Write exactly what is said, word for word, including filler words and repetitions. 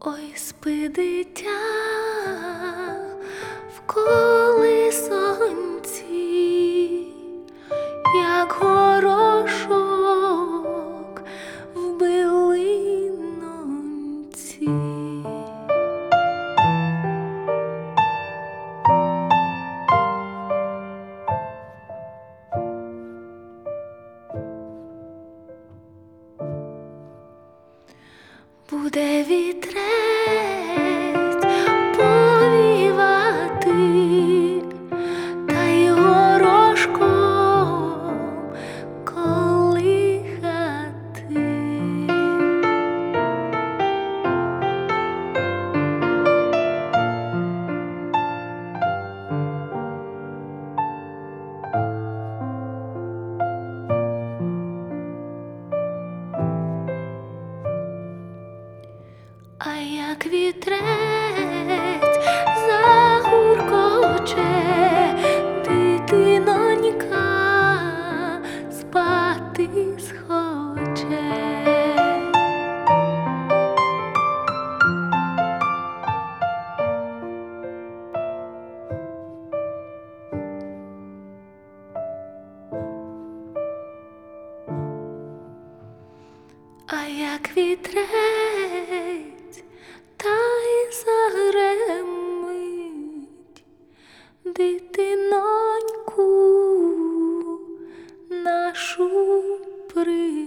Ой, спи, дитя, в колисонці, як горошок в билинонці. Буде вітрець повівати, та й горошком колихати. А як вітрець загуркоче, дитинонька спати схоче. А як вітрець та й загремить, дитиноньку нашу при